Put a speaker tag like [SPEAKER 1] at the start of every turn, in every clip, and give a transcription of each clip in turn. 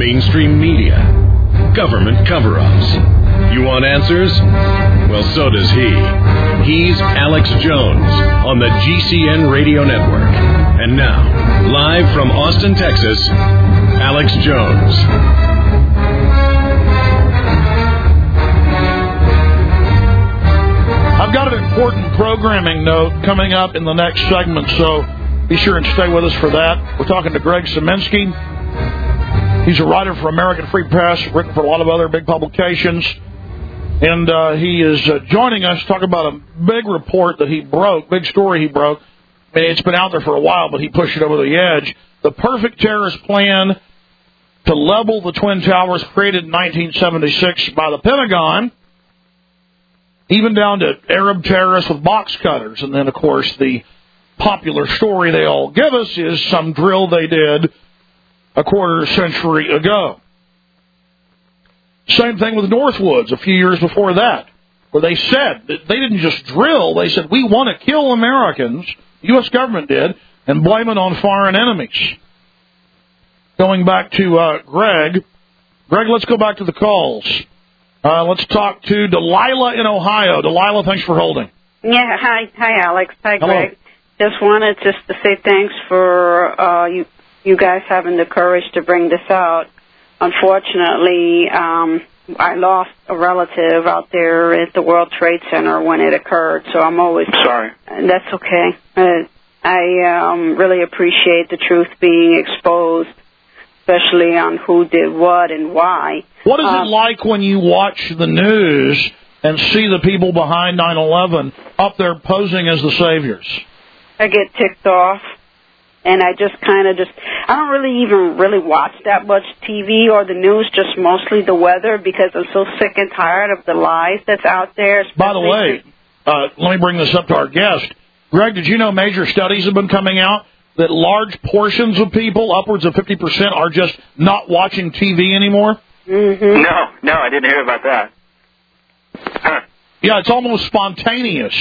[SPEAKER 1] mainstream media, government cover-ups. You want answers? Well, so does he. He's Alex Jones on the GCN Radio Network. And now, live from Austin, Texas, Alex Jones.
[SPEAKER 2] I've got an important programming note coming up in the next segment, so be sure and stay with us for that. We're talking to Greg Saminsky. He's a writer for American Free Press, written for a lot of other big publications. And he is joining us to talk about a big report that he broke, big story he broke. I mean, it's been out there for a while, but he pushed it over the edge. The perfect terrorist plan to level the Twin Towers created in 1976 by the Pentagon, even down to Arab terrorists with box cutters. And then, of course, the popular story they all give us is some drill they did a quarter century ago. Same thing with Northwoods a few years before that, where they said that they didn't just drill, they said, we want to kill Americans, the U.S. government did, and blame it on foreign enemies. Going back to Greg. Greg, let's go back to the calls. Let's talk to Delilah in Ohio. Delilah, thanks for holding.
[SPEAKER 3] Yeah, hi, Alex. Hi,
[SPEAKER 2] Hello.
[SPEAKER 3] Greg. Just wanted to say thanks for you guys having the courage to bring this out. Unfortunately, I lost a relative out there at the World Trade Center when it occurred, so I'm always
[SPEAKER 4] sorry.
[SPEAKER 3] That's okay. I really appreciate the truth being exposed, especially on who did what and why.
[SPEAKER 2] What is it like when you watch the news and see the people behind 9/11 up there posing as the saviors?
[SPEAKER 3] I get ticked off, and I just I don't really watch that much TV or the news, just mostly the weather, because I'm so sick and tired of the lies that's out there.
[SPEAKER 2] By the way, let me bring this up to our guest. Greg, did you know major studies have been coming out that large portions of people, upwards of 50%, are just not watching TV anymore?
[SPEAKER 3] Mm-hmm.
[SPEAKER 4] No, I didn't hear about that. Huh.
[SPEAKER 2] Yeah, it's almost spontaneous.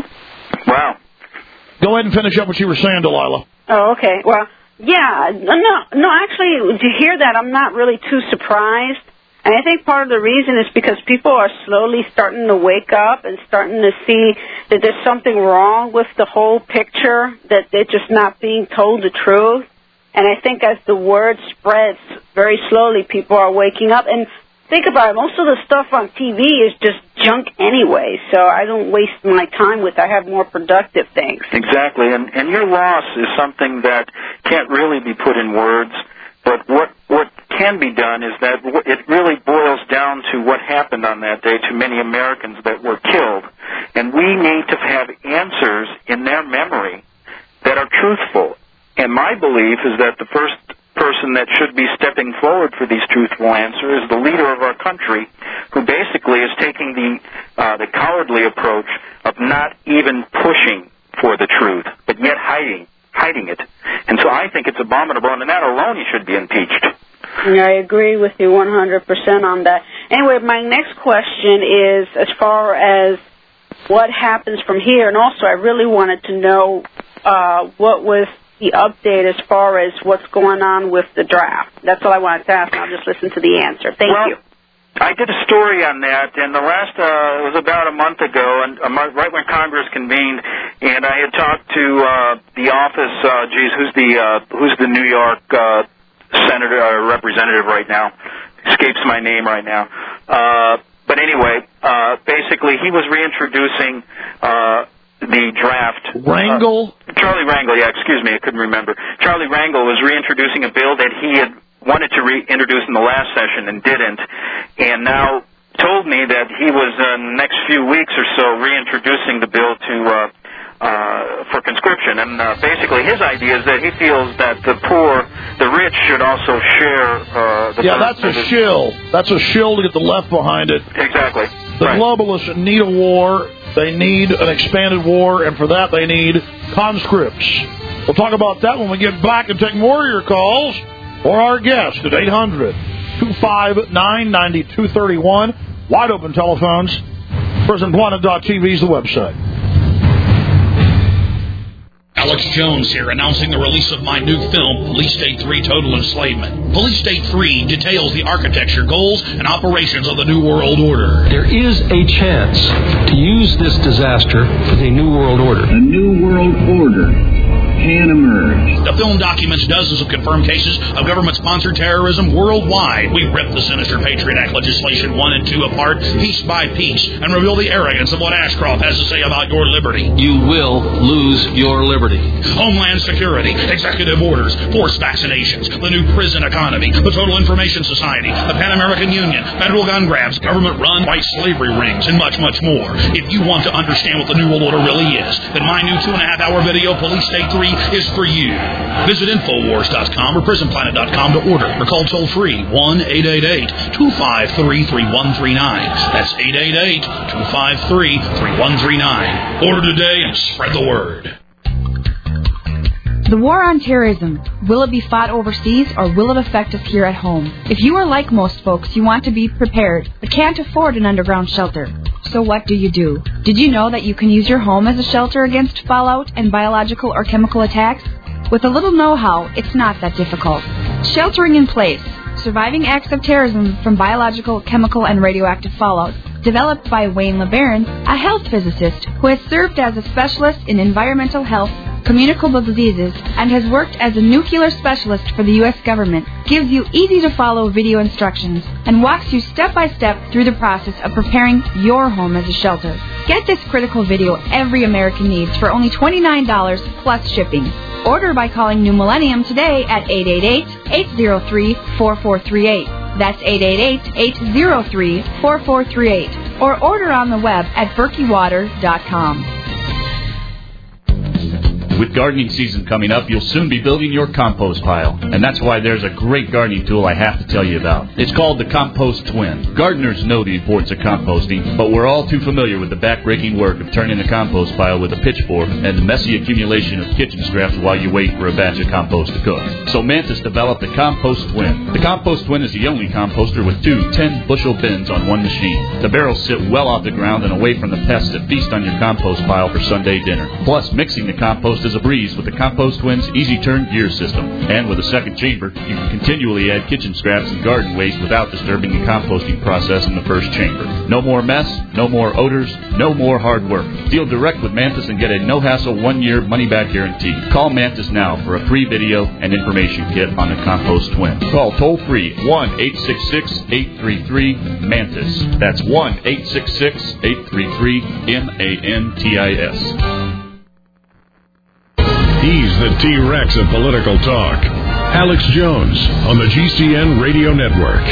[SPEAKER 4] Wow.
[SPEAKER 2] Go ahead and finish up what you were saying, Delilah.
[SPEAKER 3] Oh, okay. Well, yeah. No, actually, to hear that, I'm not really too surprised. And I think part of the reason is because people are slowly starting to wake up and starting to see that there's something wrong with the whole picture, that they're just not being told the truth. And I think as the word spreads very slowly, people are waking up. And think about it, most of the stuff on TV is just junk anyway, so I don't waste my time with it. I have more productive things.
[SPEAKER 4] Exactly, and your loss is something that can't really be put in words, but what can be done is that it really boils down to what happened on that day to many Americans that were killed, and we need to have answers in their memory that are truthful. And my belief is that the first person that should be stepping forward for these truthful answers is the leader of our country, who basically is taking the cowardly approach of not even pushing for the truth, but yet hiding it. And so I think it's abominable, and that alone he should be impeached.
[SPEAKER 3] Yeah, I agree with you 100% on that. Anyway, my next question is as far as what happens from here, and also I really wanted to know what was the update as far as what's going on with the draft. That's all I wanted to ask, and I'll just listen to the answer. Thank you.
[SPEAKER 4] I did a story on that, and the last it was about a month ago, and right when Congress convened, and I had talked to the office. Who's the New York senator or representative right now? Escapes my name right now. But anyway, basically, he was reintroducing the draft.
[SPEAKER 2] Rangel?
[SPEAKER 4] Charlie Rangel, yeah, excuse me, I couldn't remember. Charlie Rangel was reintroducing a bill that he had wanted to reintroduce in the last session and didn't, and now told me that he was in the next few weeks or so reintroducing the bill for conscription. And basically his idea is that he feels that the rich should also share the...
[SPEAKER 2] Yeah, that's a shill. That's a shill to get the left behind it.
[SPEAKER 4] Exactly.
[SPEAKER 2] The globalists need a war. They need an expanded war, and for that they need conscripts. We'll talk about that when we get back and take more of your calls or our guest at 800-259-9231. Wide open telephones. PrisonPlanet.tv is the website. Alex Jones here, announcing the release of my new film, Police State 3 Total Enslavement. Police State 3 details the architecture, goals, and operations of the New World Order.
[SPEAKER 5] There is a chance to use this disaster for the New World Order.
[SPEAKER 6] A New World Order can emerge.
[SPEAKER 2] The film documents dozens of confirmed cases of government-sponsored terrorism worldwide. We rip the sinister Patriot Act legislation 1 and 2 apart, piece by piece, and reveal the arrogance of what Ashcroft has to say about your liberty.
[SPEAKER 5] You will lose your liberty.
[SPEAKER 2] Homeland Security, executive orders, forced vaccinations, the new prison economy, the Total Information Society, the Pan American Union, federal gun grabs, government-run white slavery rings, and much, much more. If you want to understand what the New World Order really is, then my new 2.5-hour video, Police State 3, is for you. Visit Infowars.com or PrisonPlanet.com to order or call toll-free 1-888-253-3139. That's 888-253-3139. Order today and spread the word.
[SPEAKER 7] The war on terrorism, will it be fought overseas or will it affect us here at home? If you are like most folks, you want to be prepared but can't afford an underground shelter. So what do? Did you know that you can use your home as a shelter against fallout and biological or chemical attacks? With a little know-how, it's not that difficult. Sheltering in place, surviving acts of terrorism from biological, chemical, and radioactive fallout. Developed by Wayne LeBaron, a health physicist who has served as a specialist in environmental health, communicable diseases, and has worked as a nuclear specialist for the U.S. government, gives you easy-to-follow video instructions and walks you step-by-step through the process of preparing your home as a shelter. Get this critical video every American needs for only $29 plus shipping. Order by calling New Millennium today at 888-803-4438. That's 888-803-4438. Or order on the web at berkeywater.com.
[SPEAKER 8] With gardening season coming up, you'll soon be building your compost pile. And that's why there's a great gardening tool I have to tell you about. It's called the Compost Twin. Gardeners know the importance of composting, but we're all too familiar with the back-breaking work of turning a compost pile with a pitchfork and the messy accumulation of kitchen scraps while you wait for a batch of compost to cook. So Mantis developed the Compost Twin. The Compost Twin is the only composter with two 10-bushel bins on one machine. The barrels sit well off the ground and away from the pests that feast on your compost pile for Sunday dinner. Plus, mixing the compost is a breeze with the Compost Twin's easy turn gear system. And with a second chamber, you can continually add kitchen scraps and garden waste without disturbing the composting process in the first chamber. No more mess, no more odors, no more hard work. Deal direct with Mantis and get a no-hassle 1-year money-back guarantee. Call Mantis now for a free video and information kit on the Compost Twin. Call toll-free 1-866-833-MANTIS. That's 1-866-833-MANTIS.
[SPEAKER 1] He's the T-Rex of political talk. Alex Jones on the GCN Radio Network.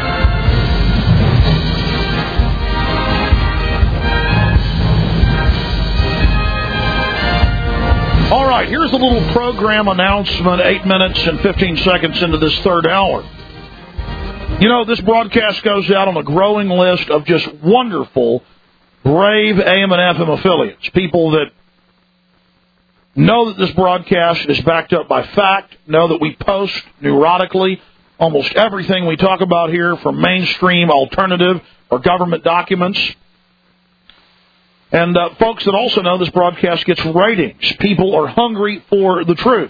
[SPEAKER 2] All right, here's a little program announcement, 8 minutes and 15 seconds into this third hour. You know, this broadcast goes out on a growing list of just wonderful, brave AM and FM affiliates, people that know that this broadcast is backed up by fact, know that we post neurotically almost everything we talk about here from mainstream, alternative, or government documents. And folks that also know this broadcast gets ratings. People are hungry for the truth.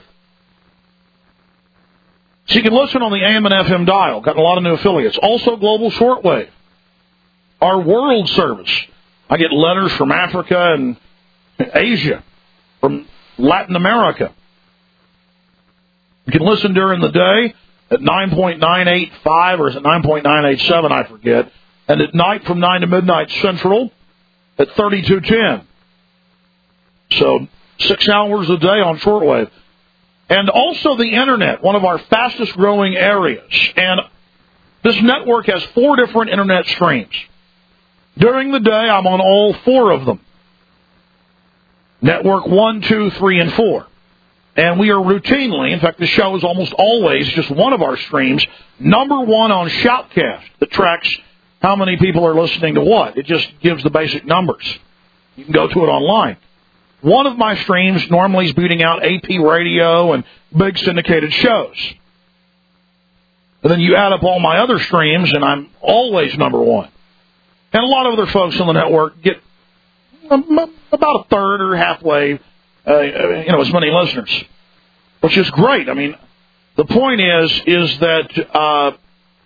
[SPEAKER 2] So you can listen on the AM and FM dial. Got a lot of new affiliates. Also Global Shortwave. Our world service. I get letters from Africa and Asia, from Latin America. You can listen during the day at 9.985, or is it 9.987, I forget. And at night from 9 to midnight Central at 3210. So 6 hours a day on shortwave. And also the Internet, one of our fastest growing areas. And this network has 4 different Internet streams. During the day, I'm on all 4 of them. Network 1, 2, 3, and 4. And we are routinely, in fact, the show is almost always just one of our streams, number 1 on Shoutcast, that tracks how many people are listening to what. It just gives the basic numbers. You can go to it online. One of my streams normally is beating out AP radio and big syndicated shows. And then you add up all my other streams, and I'm always number 1. And a lot of other folks on the network get about a third or halfway as many listeners, which is great. I mean, the point is that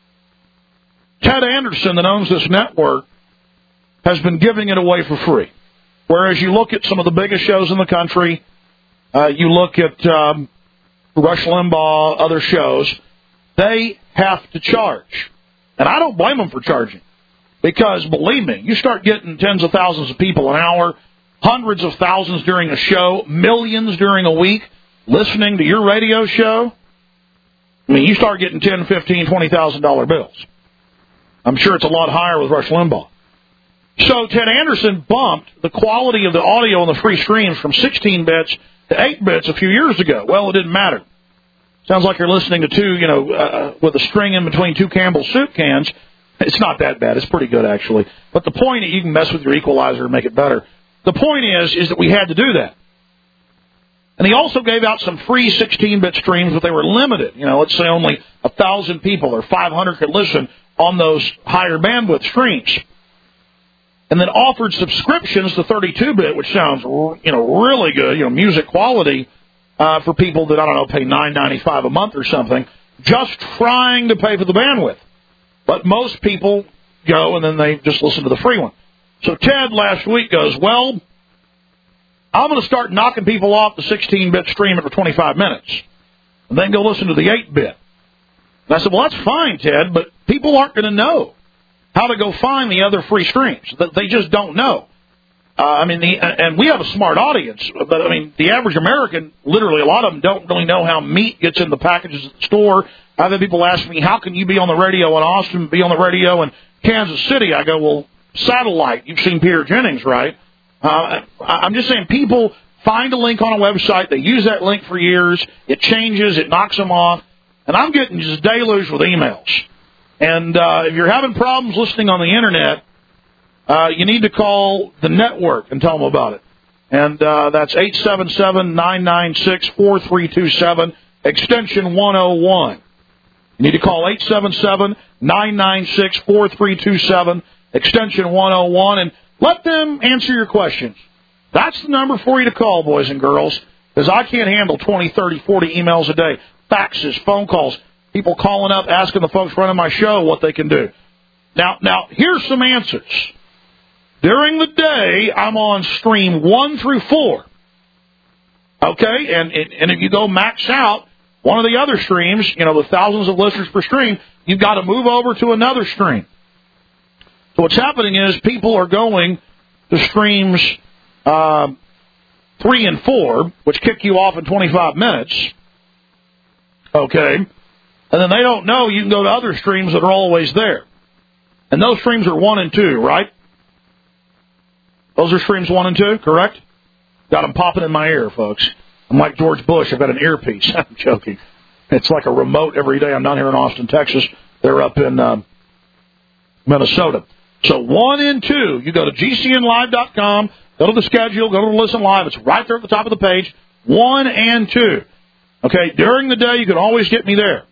[SPEAKER 2] Ted Anderson, that owns this network, has been giving it away for free. Whereas you look at some of the biggest shows in the country, you look at Rush Limbaugh, other shows, they have to charge. And I don't blame them for charging. Because, believe me, you start getting tens of thousands of people an hour, hundreds of thousands during a show, millions during a week, listening to your radio show. I mean, you start getting $10,000, $15,000, $20,000 bills. I'm sure it's a lot higher with Rush Limbaugh. So Ted Anderson bumped the quality of the audio on the free streams from 16 bits to 8 bits a few years ago. Well, it didn't matter. Sounds like you're listening to two, with a string in between two Campbell soup cans. It's not that bad. It's pretty good, actually. But the point is, you can mess with your equalizer and make it better. The point is that we had to do that. And he also gave out some free 16-bit streams, but they were limited. Let's say only 1,000 people or 500 could listen on those higher bandwidth streams. And then offered subscriptions to 32-bit, which sounds, really good, music quality, for people that, pay $9.95 a month or something, just trying to pay for the bandwidth. But most people go and then they just listen to the free one. So Ted last week goes, well, I'm going to start knocking people off the 16-bit stream after 25 minutes and then go listen to the 8-bit. And I said, well, that's fine, Ted, but people aren't going to know how to go find the other free streams. They just don't know. And we have a smart audience, but, the average American, literally, a lot of them don't really know how meat gets in the packages at the store. I've had people ask me, how can you be on the radio in Austin, be on the radio in Kansas City? I go, well, satellite. You've seen Peter Jennings, right? I'm just saying people find a link on a website. They use that link for years. It changes. It knocks them off. And I'm getting just deluged with emails. And if you're having problems listening on the Internet, you need to call the network and tell them about it. And that's 877-996-4327, extension 101. You need to call 877-996-4327, extension 101, and let them answer your questions. That's the number for you to call, boys and girls, because I can't handle 20, 30, 40 emails a day, faxes, phone calls, people calling up, asking the folks running my show what they can do. Now here's some answers. During the day, I'm on stream 1 through 4. Okay? And if you go max out one of the other streams, the thousands of listeners per stream, you've got to move over to another stream. So what's happening is people are going to streams 3 and 4, which kick you off in 25 minutes. Okay? And then they don't know you can go to other streams that are always there. And those streams are 1 and 2, right? Those are streams 1 and 2, correct? Got them popping in my ear, folks. I'm like George Bush. I've got an earpiece. I'm joking. It's like a remote every day. I'm not here in Austin, Texas. They're up in Minnesota. So 1 and 2, you go to GCNlive.com, go to the schedule, go to the Listen Live. It's right there at the top of the page. 1 and 2. Okay, during the day, you can always get me there.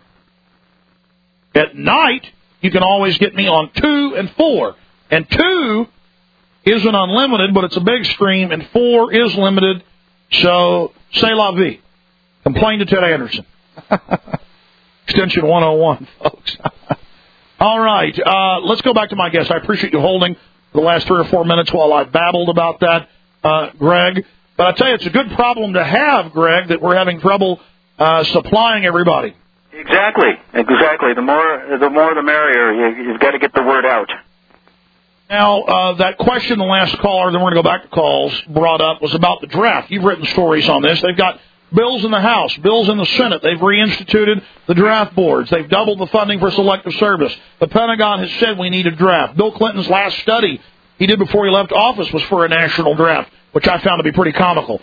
[SPEAKER 2] At night, you can always get me on 2 and 4. And 2 isn't unlimited, but it's a big stream, and 4 is limited. So, c'est la vie. Complain to Ted Anderson. Extension 101, folks. All right, let's go back to my guest. I appreciate you holding the last 3 or 4 minutes while I babbled about that, Greg. But I tell you, it's a good problem to have, Greg, that we're having trouble supplying everybody.
[SPEAKER 4] Exactly. The more the merrier. You've got to get the word out.
[SPEAKER 2] Now, that question the last caller, then we're going to go back to calls, brought up was about the draft. You've written stories on this. They've got bills in the House, bills in the Senate. They've reinstituted the draft boards. They've doubled the funding for selective service. The Pentagon has said we need a draft. Bill Clinton's last study he did before he left office was for a national draft, which I found to be pretty comical.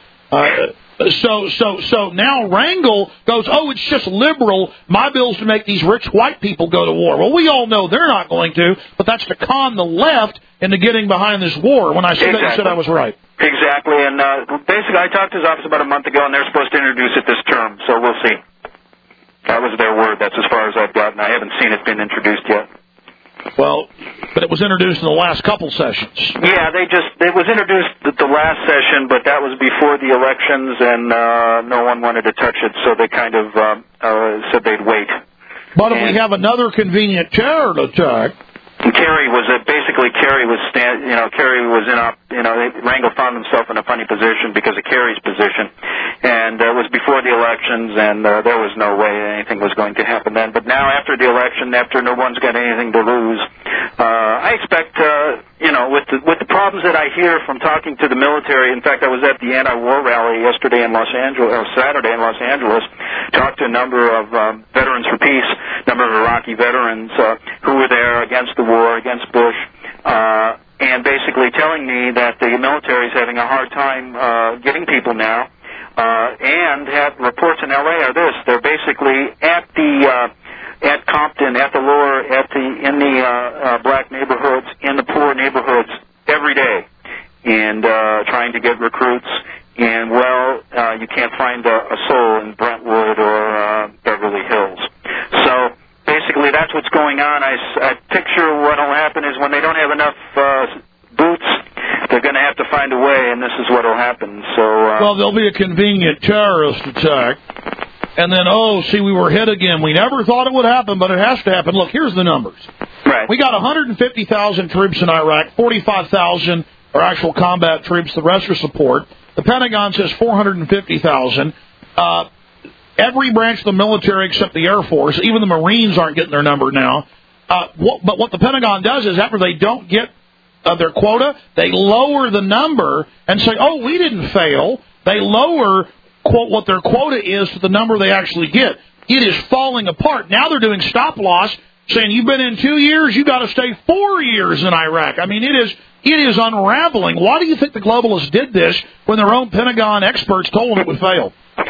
[SPEAKER 2] So now Rangel goes, oh, it's just liberal. My bill's to make these rich white people go to war. Well, we all know they're not going to, but that's to con the left into getting behind this war. When I said that, you said I was right.
[SPEAKER 4] Exactly, and basically I talked to his office about a month ago, and they're supposed to introduce it this term, so we'll see. That was their word. That's as far as I've gotten. I haven't seen it been introduced yet.
[SPEAKER 2] Well, but it was introduced in the last couple sessions.
[SPEAKER 4] Yeah, it was introduced at the last session, but that was before the elections, and no one wanted to touch it, so they kind of said they'd wait.
[SPEAKER 2] But if we have another convenient terror attack.
[SPEAKER 4] Kerry was Rangel found himself in a funny position because of Kerry's position, and it was before the elections, and there was no way anything was going to happen then. But now, after the election, after no one's got anything to lose, I expect, with the problems that I hear from talking to the military. In fact, I was at the anti-war rally yesterday in Los Angeles, or Saturday in Los Angeles, talked to a number of Veterans for Peace, a number of Iraqi veterans who were there against the war, against Bush, and basically telling me that the military is having a hard time getting people now, and have reports in L.A. are this: they're basically at Compton, at the lower, in the black neighborhoods, in the poor neighborhoods every day, and trying to get recruits. And you can't find a soul in Brentwood or Beverly Hills. So basically, that's what's going on. I picture what will happen is when they don't have enough boots, they're going to have to find a way, and this is what will happen. So,
[SPEAKER 2] well, there'll be a convenient terrorist attack, and then, we were hit again. We never thought it would happen, but it has to happen. Look, here's the numbers.
[SPEAKER 4] Right.
[SPEAKER 2] We got 150,000 troops in Iraq, 45,000 are actual combat troops, the rest are support. The Pentagon says 450,000. Every branch of the military except the Air Force, even the Marines aren't getting their number now. But what the Pentagon does is after they don't get their quota, they lower the number and say, we didn't fail. They lower, quote, what their quota is to the number they actually get. It is falling apart. Now they're doing stop loss, saying you've been in 2 years, you got to stay 4 years in Iraq. I mean, it is unraveling. Why do you think the globalists did this when their own Pentagon experts told them it would fail?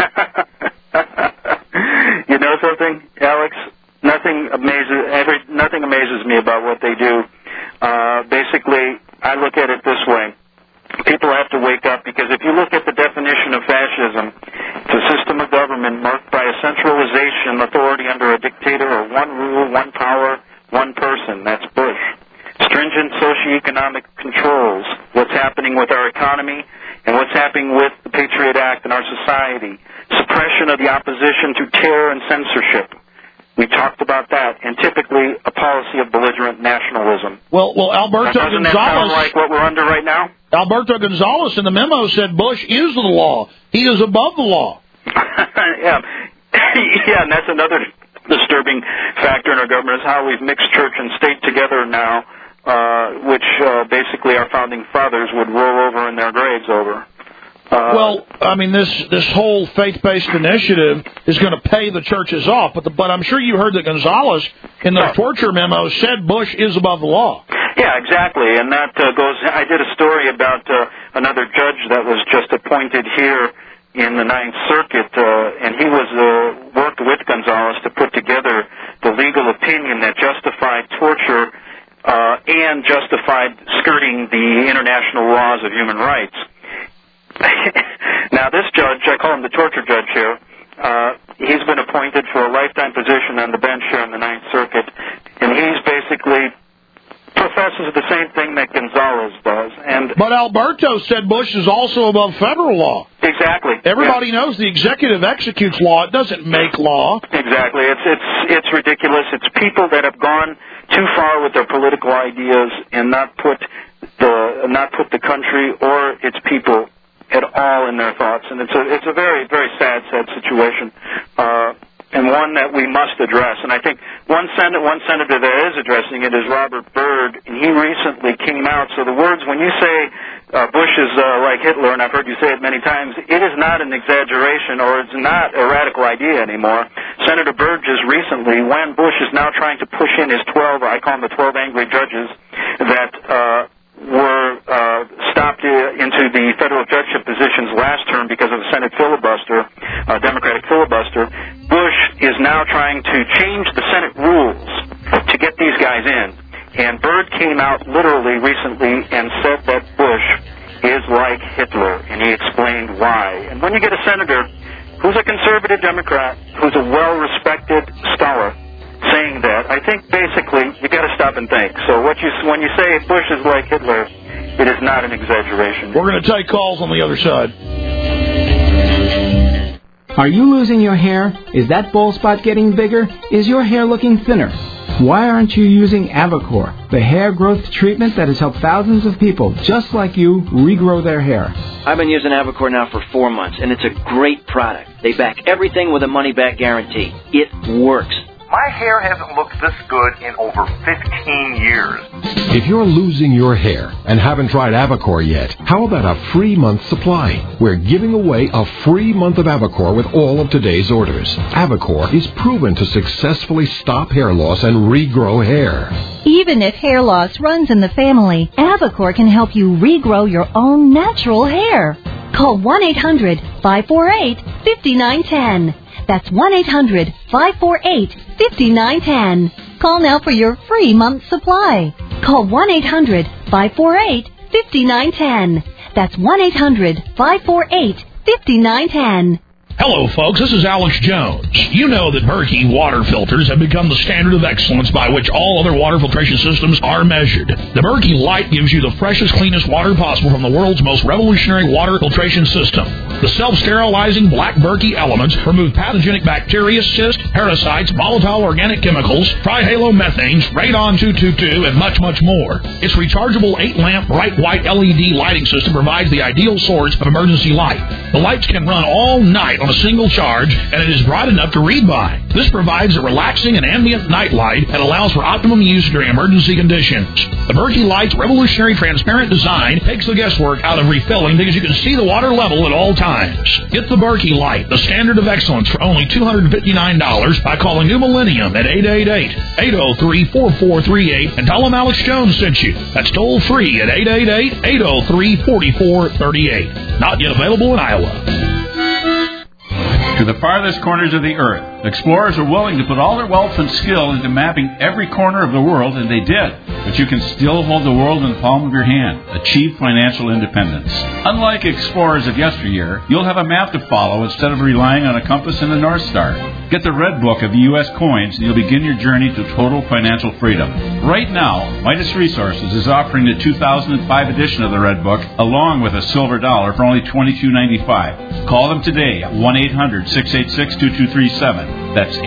[SPEAKER 4] You know something, Alex? Nothing amazes me about what they do. Basically, I look at it this way. People have to wake up, because if you look at the definition of fascism, it's a system of government marked by a centralization authority under a dictator, or one rule, one power, one person. That's Bush. Stringent socioeconomic controls, what's happening with our economy and what's happening with the Patriot Act in our society. Suppression of the opposition to terror and censorship. We talked about that, and typically a policy of belligerent nationalism.
[SPEAKER 2] Well, Alberto
[SPEAKER 4] doesn't
[SPEAKER 2] Gonzalez,
[SPEAKER 4] that sound like what we're under right now?
[SPEAKER 2] Alberto Gonzalez in the memo said Bush is the law. He is above the law.
[SPEAKER 4] Yeah, and that's another disturbing factor in our government, is how we've mixed church and state together now, which basically our founding fathers would roll over in their graves over.
[SPEAKER 2] This whole faith-based initiative is going to pay the churches off, but I'm sure you heard that Gonzalez in the torture memo said Bush is above the law.
[SPEAKER 4] Yeah, exactly, and that goes. I did a story about another judge that was just appointed here in the Ninth Circuit, and he was worked with Gonzalez to put together the legal opinion that justified torture and justified skirting the international laws of human rights. Now, this judge, I call him the torture judge here, he's been appointed for a lifetime position on the bench here in the Ninth Circuit, and he's basically professes the same thing that Gonzalez does.
[SPEAKER 2] But Alberto said Bush is also above federal law.
[SPEAKER 4] Exactly.
[SPEAKER 2] Everybody knows the executive executes law. It doesn't make law.
[SPEAKER 4] Exactly. It's ridiculous. It's people that have gone too far with their political ideas and not put the country or its people at all in their thoughts, and it's a very, very sad situation, and one that we must address. And I think one senator that is addressing it is Robert Byrd, and he recently came out. So the words, when you say Bush is like Hitler, and I've heard you say it many times, it is not an exaggeration, or it's not a radical idea anymore. Senator Byrd just recently, when Bush is now trying to push in his 12, I call them the 12 angry judges, that were stopped into the federal judgeship positions last term because of the Senate filibuster, Democratic filibuster. Bush is now trying to change the Senate rules to get these guys in. And Byrd came out literally recently and said that Bush is like Hitler, and he explained why. And when you get a senator who's a conservative Democrat, who's a well-respected scholar, saying that. I think basically you got to stop and think. So when you say Bush is like Hitler, it is not an exaggeration.
[SPEAKER 2] We're going to take calls on the other side.
[SPEAKER 9] Are you losing your hair? Is that bald spot getting bigger? Is your hair looking thinner? Why aren't you using Avacor, the hair growth treatment that has helped thousands of people just like you regrow their hair?
[SPEAKER 10] I've been using Avacor now for 4 months, and it's a great product. They back everything with a money-back guarantee. It works.
[SPEAKER 11] My hair hasn't looked this good in over 15 years.
[SPEAKER 12] If you're losing your hair and haven't tried Avacor yet, how about a free month supply? We're giving away a free month of Avacor with all of today's orders. Avacor is proven to successfully stop hair loss and regrow hair.
[SPEAKER 13] Even if hair loss runs in the family, Avacor can help you regrow your own natural hair. Call 1-800-548-5910. That's 1-800-548-5910. Call now for your free month supply. Call 1-800-548-5910. That's 1-800-548-5910.
[SPEAKER 2] Hello, folks. This is Alex Jones. You know that Berkey water filters have become the standard of excellence by which all other water filtration systems are measured. The Berkey Light gives you the freshest, cleanest water possible from the world's most revolutionary water filtration system. The self-sterilizing black Berkey elements remove pathogenic bacteria, cysts, parasites, volatile organic chemicals, trihalomethanes, radon 222, and much, much more. Its rechargeable 8-lamp bright white LED lighting system provides the ideal source of emergency light. The lights can run all night on a single charge, and it is bright enough to read by. This provides a relaxing and ambient night light that allows for optimum use during emergency conditions. The Berkey Light's revolutionary transparent design takes the guesswork out of refilling because you can see the water level at all times. Get the Berkey Light, the standard of excellence, for only $259 by calling New Millennium at 888-803-4438 and tell them Alex Jones sent you. That's toll free at 888-803-4438. Not yet available in Iowa.
[SPEAKER 14] To the farthest corners of the earth, explorers are willing to put all their wealth and skill into mapping every corner of the world, and they did. But you can still hold the world in the palm of your hand. Achieve financial independence. Unlike explorers of yesteryear, you'll have a map to follow instead of relying on a compass and a North Star. Get the Red Book of U.S. coins, and you'll begin your journey to total financial freedom. Right now, Midas Resources is offering the 2005 edition of the Red Book, along with a silver dollar, for only $22.95. Call them today at 1-800-686-2237. That's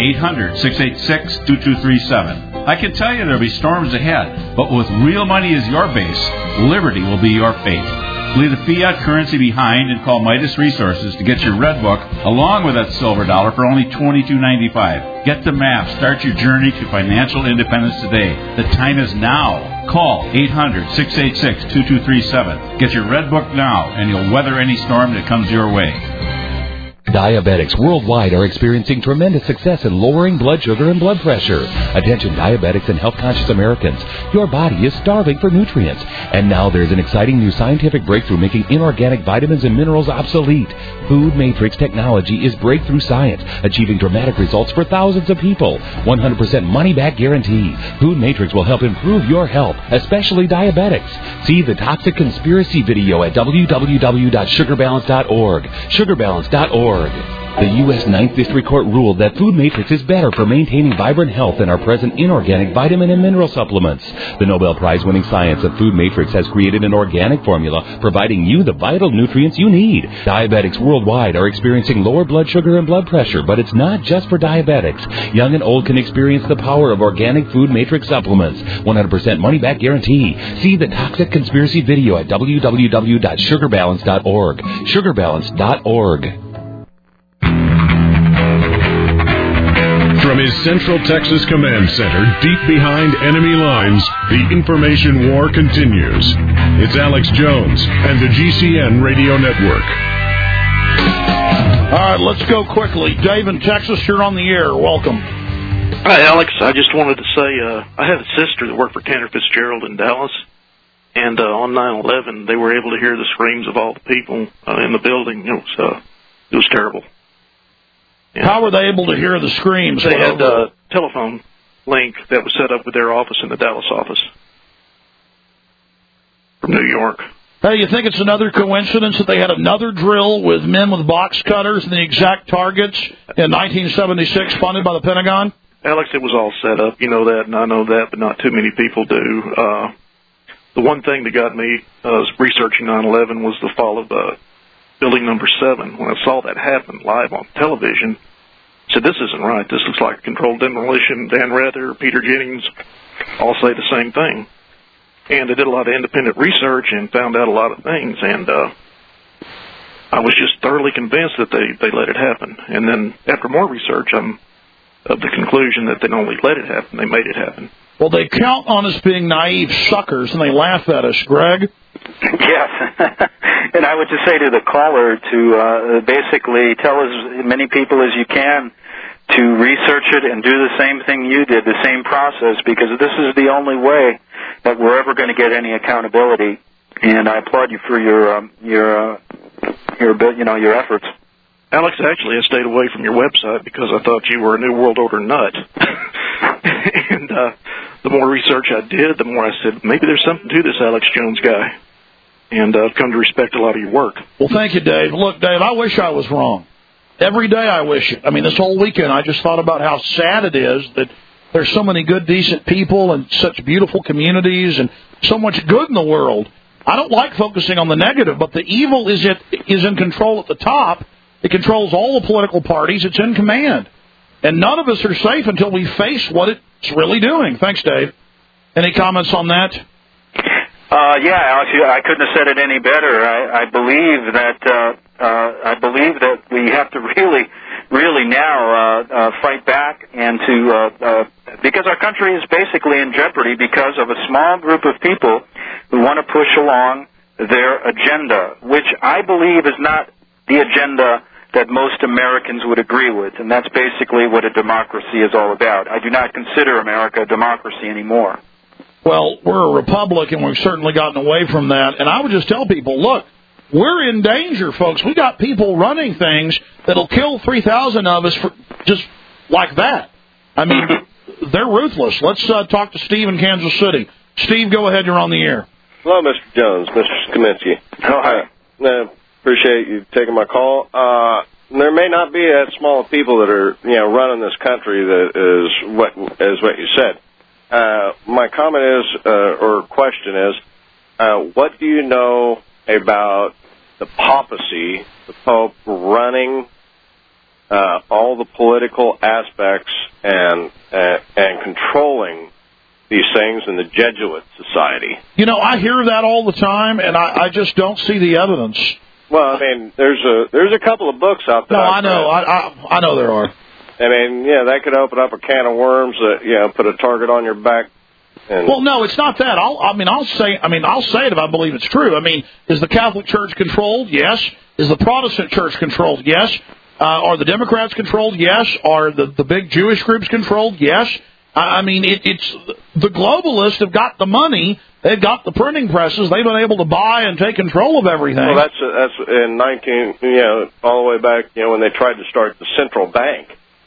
[SPEAKER 14] 800-686-2237. I can tell you there'll be storms ahead, but with real money as your base, liberty will be your fate. Leave the fiat currency behind and call Midas Resources to get your Red Book along with that silver dollar for only $22.95. Get the map. Start your journey to financial independence today. The time is now. Call 800-686-2237. Get your Red Book now, and you'll weather any storm that comes your way.
[SPEAKER 15] Diabetics worldwide are experiencing tremendous success in lowering blood sugar and blood pressure. Attention diabetics and health-conscious Americans. Your body is starving for nutrients. And now there's an exciting new scientific breakthrough making inorganic vitamins and minerals obsolete. Food Matrix technology is breakthrough science, achieving dramatic results for thousands of people. 100% money-back guarantee. Food Matrix will help improve your health, especially diabetics. See the Toxic Conspiracy video at www.sugarbalance.org. Sugarbalance.org. The U.S. 9th District Court ruled that Food Matrix is better for maintaining vibrant health than our present inorganic vitamin and mineral supplements. The Nobel Prize-winning science of Food Matrix has created an organic formula providing you the vital nutrients you need. Diabetics worldwide are experiencing lower blood sugar and blood pressure, but it's not just for diabetics. Young and old can experience the power of organic Food Matrix supplements. 100% money-back guarantee. See the Toxic Conspiracy video at www.sugarbalance.org. Sugarbalance.org.
[SPEAKER 1] From his Central Texas Command Center, deep behind enemy lines, the information war continues. It's Alex Jones and the GCN Radio Network.
[SPEAKER 2] All right, let's go quickly. Dave in Texas, you're on the air. Welcome.
[SPEAKER 16] Hi, Alex. I just wanted to say I have a sister that worked for Cantor Fitzgerald in Dallas, and on 9/11, they were able to hear the screams of all the people in the building. It was terrible.
[SPEAKER 2] Yeah. How were they able to hear the screams?
[SPEAKER 16] They had a telephone link that was set up with their office in the Dallas office from New York.
[SPEAKER 2] Hey, you think it's another coincidence that they had another drill with men with box cutters and the exact targets in 1976 funded by the Pentagon?
[SPEAKER 16] Alex, it was all set up. You know that, and I know that, but not too many people do. The one thing that got me researching 9/11 was the fall of Building Number 7. When I saw that happen live on television, I said, this isn't right. This looks like a controlled demolition. Dan Rather, Peter Jennings all say the same thing. And I did a lot of independent research and found out a lot of things, and I was just thoroughly convinced that they let it happen. And then after more research, I'm of the conclusion that they not only let it happen, they made it happen.
[SPEAKER 2] Well, they count on us being naive suckers, and they laugh at us, Greg.
[SPEAKER 4] Yes. And I would just say to the caller to basically tell as many people as you can to research it and do the same thing you did, the same process, because this is the only way that we're ever going to get any accountability. And I applaud you for your efforts.
[SPEAKER 16] Alex, actually, I stayed away from your website because I thought you were a New World Order nut. And the more research I did, the more I said, maybe there's something to this Alex Jones guy. And I've come to respect a lot of your work.
[SPEAKER 2] Well, thank you, Dave. Look, Dave, I wish I was wrong. Every day I wish it. I mean, this whole weekend I just thought about how sad it is that there's so many good, decent people and such beautiful communities and so much good in the world. I don't like focusing on the negative, but the evil is in control at the top. It controls all the political parties. It's in command. And none of us are safe until we face what it's really doing. Thanks, Dave. Any comments on that?
[SPEAKER 4] Yeah, Alex, I couldn't have said it any better. I believe that we have to really now fight back and because our country is basically in jeopardy because of a small group of people who want to push along their agenda, which I believe is not the agenda that most Americans would agree with, and that's basically what a democracy is all about. I do not consider America a democracy anymore.
[SPEAKER 2] Well, we're a republic, and we've certainly gotten away from that. And I would just tell people, look, we're in danger, folks. We got people running things that'll kill 3,000 of us for just like that. I mean, they're ruthless. Let's talk to Steve in Kansas City. Steve, go ahead. You're on the air.
[SPEAKER 17] Hello, Mr. Jones, Mr. Kaminsky.
[SPEAKER 4] Oh, hi.
[SPEAKER 17] Appreciate you taking my call. There may not be that small of people that are, running this country that is what you said. My comment is, or question is, what do you know about the papacy, the Pope running all the political aspects and controlling these things in the Jesuit Society?
[SPEAKER 2] I hear that all the time, and I just don't see the evidence.
[SPEAKER 17] Well, I mean, there's a couple of books out there.
[SPEAKER 2] No, I know. I know there are.
[SPEAKER 17] I mean, that could open up a can of worms that, put a target on your back.
[SPEAKER 2] Well, no, it's not that. I'll say it if I believe it's true. I mean, is the Catholic Church controlled? Yes. Is the Protestant Church controlled? Yes. Are the Democrats controlled? Yes. Are the big Jewish groups controlled? Yes. I mean, it's the globalists have got the money. They've got the printing presses. They've been able to buy and take control of everything.
[SPEAKER 17] Well, that's in all the way back, when they tried to start the central bank,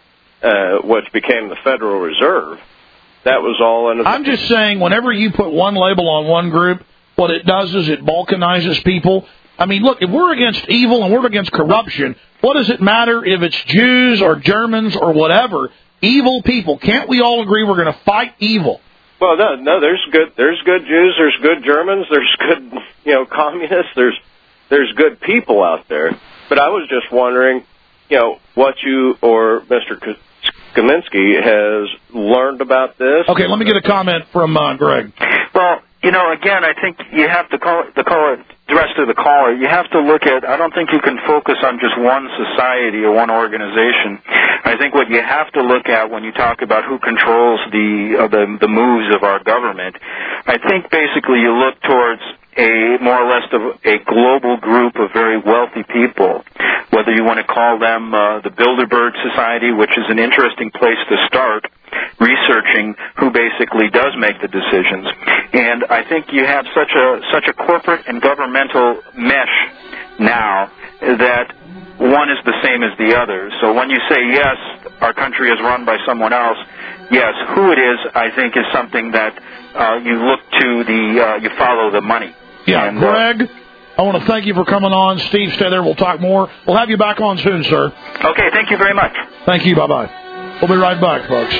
[SPEAKER 17] which became the Federal Reserve. That was all under.
[SPEAKER 2] I'm just saying, whenever you put one label on one group, what it does is it balkanizes people. I mean, look, if we're against evil and we're against corruption, what does it matter if it's Jews or Germans or whatever? Evil people. Can't we all agree we're going to fight evil?
[SPEAKER 17] Well, no. There's good Jews. There's good Germans. There's good, communists. There's good people out there. But I was just wondering, what you or Mr. Kaminsky has learned about this.
[SPEAKER 2] Okay, let me get a comment from Greg.
[SPEAKER 4] Well, again, I think you have to address to the caller. You have to look at. I don't think you can focus on just one society or one organization. I think what you have to look at when you talk about who controls the moves of our government, I think basically you look towards a more or less a global group of very wealthy people, whether you want to call them the Bilderberg Society, which is an interesting place to start researching who basically does make the decisions. And I think you have such a corporate and governmental mesh now that one is the same as the other. So when you say, yes, our country is run by someone else, yes, who it is, I think, is something that you look to you follow the money.
[SPEAKER 2] Yeah, and, Greg, I want to thank you for coming on. Steve, stay there. We'll talk more. We'll have you back on soon, sir.
[SPEAKER 4] Okay, thank you very much.
[SPEAKER 2] Thank you. Bye-bye. We'll be right back, folks.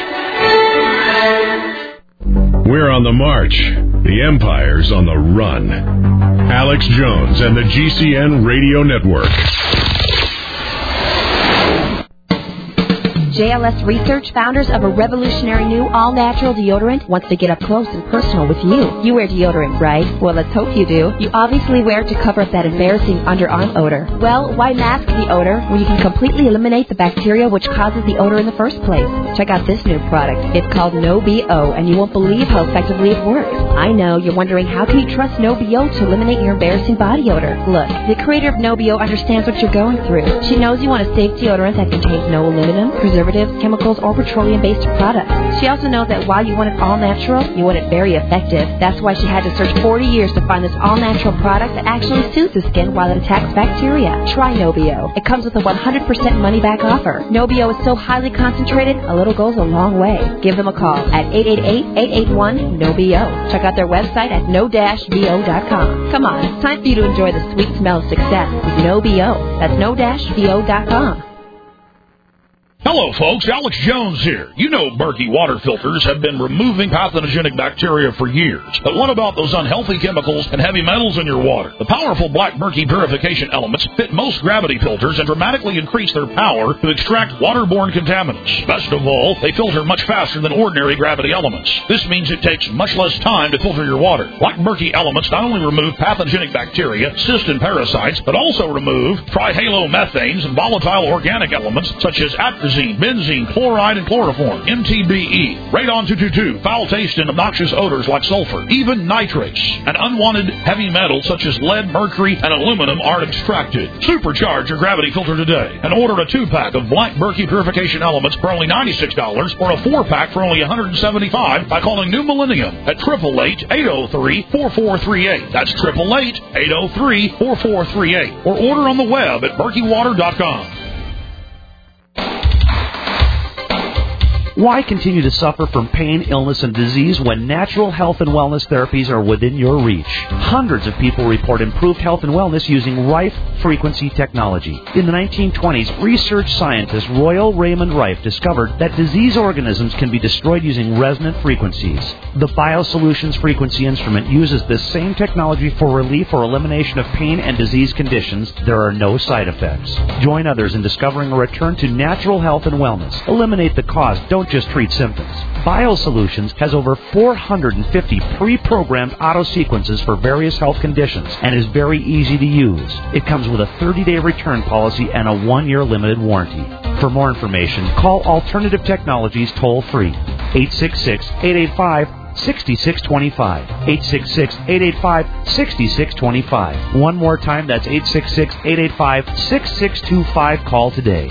[SPEAKER 1] We're on the march. The Empire's on the run. Alex Jones and the GCN Radio Network.
[SPEAKER 18] JLS Research, founders of a revolutionary new all-natural deodorant, wants to get up close and personal with you. You wear deodorant, right? Well, let's hope you do. You obviously wear it to cover up that embarrassing underarm odor. Well, why mask the odor when you can completely eliminate the bacteria which causes the odor in the first place? Check out this new product. It's called No-BO, and you won't believe how effectively it works. I know, you're wondering, how can you trust No-BO to eliminate your embarrassing body odor? Look, the creator of No-BO understands what you're going through. She knows you want a safe deodorant that contains no aluminum, preservatives, chemicals, or petroleum-based products. She also knows that while you want it all-natural, you want it very effective. That's why she had to search 40 years to find this all-natural product that actually soothes the skin while it attacks bacteria. Try No-BO. It comes with a 100% money-back offer. No-BO is so highly concentrated, a little goes a long way. Give them a call at 888-881-NO-BO. Check out their website at no-bo.com. Come on, it's time for you to enjoy the sweet smell of success with No-BO. That's no-bo.com.
[SPEAKER 2] Hello, folks. Alex Jones here. You know Berkey water filters have been removing pathogenic bacteria for years. But what about those unhealthy chemicals and heavy metals in your water? The powerful Black Berkey purification elements fit most gravity filters and dramatically increase their power to extract waterborne contaminants. Best of all, they filter much faster than ordinary gravity elements. This means it takes much less time to filter your water. Black Berkey elements not only remove pathogenic bacteria, cysts, and parasites, but also remove trihalomethanes and volatile organic elements such as atrazine, benzene, chloride, and chloroform, MTBE, radon-222, foul taste and obnoxious odors like sulfur, even nitrates, and unwanted heavy metals such as lead, mercury, and aluminum are extracted. Supercharge your gravity filter today and order a 2-pack of Black Berkey purification elements for only $96 or a 4-pack for only $175 by calling New Millennium at 888-803-4438. That's 888-803-4438. Or order on the web at berkeywater.com.
[SPEAKER 19] Why continue to suffer from pain, illness, and disease when natural health and wellness therapies are within your reach? Hundreds of people report improved health and wellness using Rife frequency technology. In the 1920s, research scientist Royal Raymond Rife discovered that disease organisms can be destroyed using resonant frequencies. The BioSolutions frequency instrument uses this same technology for relief or elimination of pain and disease conditions. There are no side effects. Join others in discovering a return to natural health and wellness. Eliminate the cause. Don't just treat symptoms. BioSolutions has over 450 pre-programmed auto sequences for various health conditions and is very easy to use. It comes with a 30-day return policy and a 1-year limited warranty. For more information, call Alternative Technologies toll-free, 866-885-6625. 866-885-6625. One more time, that's 866-885-6625. Call today.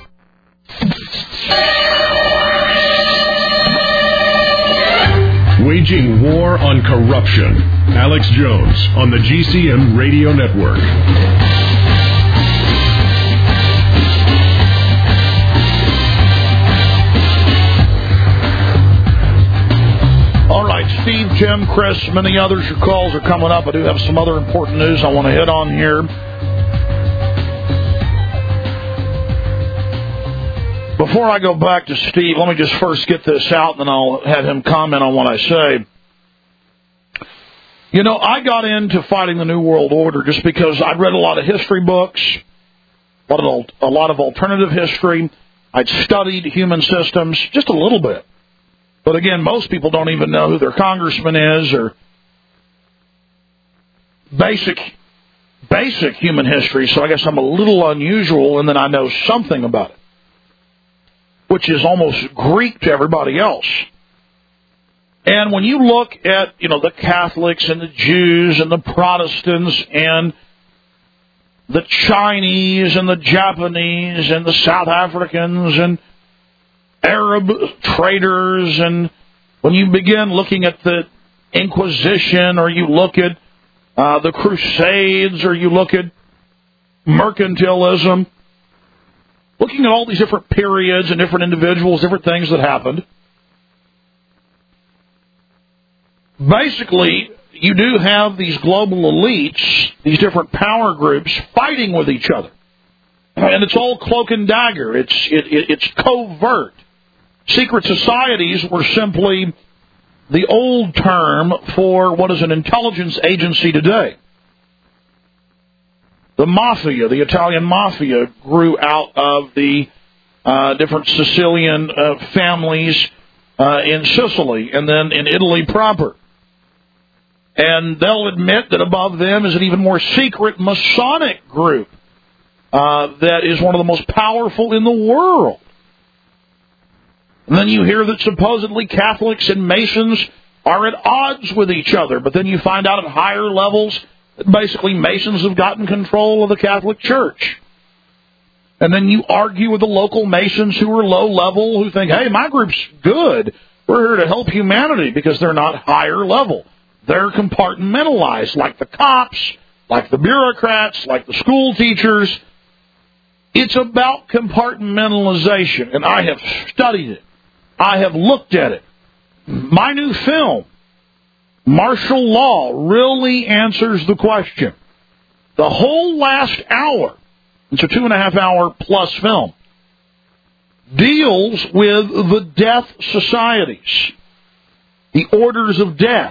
[SPEAKER 1] Waging war on corruption. Alex Jones on the GCN Radio Network.
[SPEAKER 2] All right, Steve, Jim, Chris, many others, your calls are coming up. I do have some other important news I want to hit on here. Before I go back to Steve, let me just first get this out, and then I'll have him comment on what I say. You know, I got into fighting the New World Order just because I'd read a lot of history books, a lot of alternative history. I'd studied human systems just a little bit. But again, most people don't even know who their congressman is or basic human history, so I guess I'm a little unusual in that I know something about it, which is almost Greek to everybody else. And when you look at, the Catholics and the Jews and the Protestants and the Chinese and the Japanese and the South Africans and Arab traders, and when you begin looking at the Inquisition, or you look at the Crusades, or you look at mercantilism, looking at all these different periods and different individuals, different things that happened, basically, you do have these global elites, these different power groups fighting with each other. And it's all cloak and dagger. It's covert. Secret societies were simply the old term for what is an intelligence agency today. The mafia, the Italian mafia, grew out of the different Sicilian families in Sicily and then in Italy proper. And they'll admit that above them is an even more secret Masonic group that is one of the most powerful in the world. And then you hear that supposedly Catholics and Masons are at odds with each other, but then you find out at higher levels that basically Masons have gotten control of the Catholic Church. And then you argue with the local Masons who are low level, who think, hey, my group's good. We're here to help humanity, because they're not higher level. They're compartmentalized, like the cops, like the bureaucrats, like the school teachers. It's about compartmentalization, and I have studied it. I have looked at it. My new film, Martial Law, really answers the question. The whole last hour, it's a 2.5-hour plus film, deals with the death societies, the orders of death.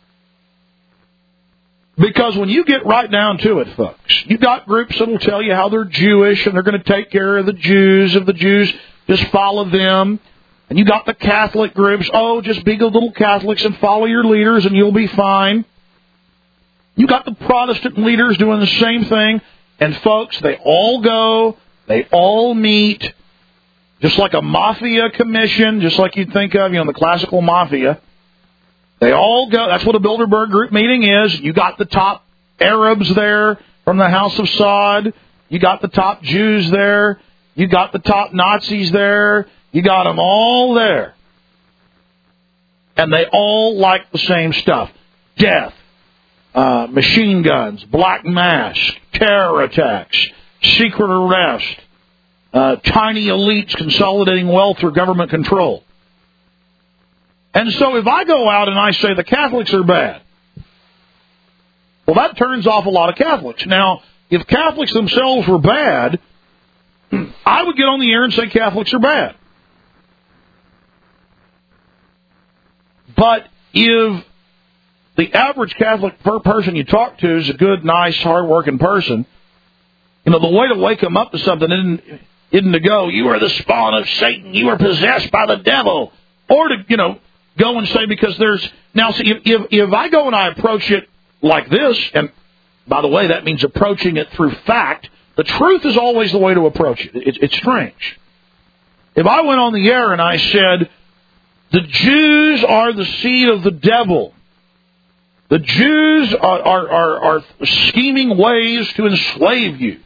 [SPEAKER 2] Because when you get right down to it, folks, you've got groups that will tell you how they're Jewish and they're going to take care of the Jews. If the Jews just follow them. And you got the Catholic groups, just be good little Catholics and follow your leaders and you'll be fine. You got the Protestant leaders doing the same thing. And folks, they all go, they all meet, just like a mafia commission, just like you'd think of, the classical mafia. They all go, that's what a Bilderberg group meeting is. You got the top Arabs there from the House of Saud. You got the top Jews there. You got the top Nazis there. You got them all there. And they all like the same stuff. Death, machine guns, black mass, terror attacks, secret arrest, tiny elites consolidating wealth through government control. And so if I go out and I say the Catholics are bad, well, that turns off a lot of Catholics. Now, if Catholics themselves were bad, I would get on the air and say Catholics are bad. But if the average Catholic person you talk to is a good, nice, hard-working person, the way to wake them up to something isn't to go, you are the spawn of Satan, you are possessed by the devil, or to, go and say, because there's... Now, see, if I go and I approach it like this, and by the way, that means approaching it through fact, the truth is always the way to approach it. It's strange. If I went on the air and I said, the Jews are the seed of the devil. The Jews are scheming ways to enslave you.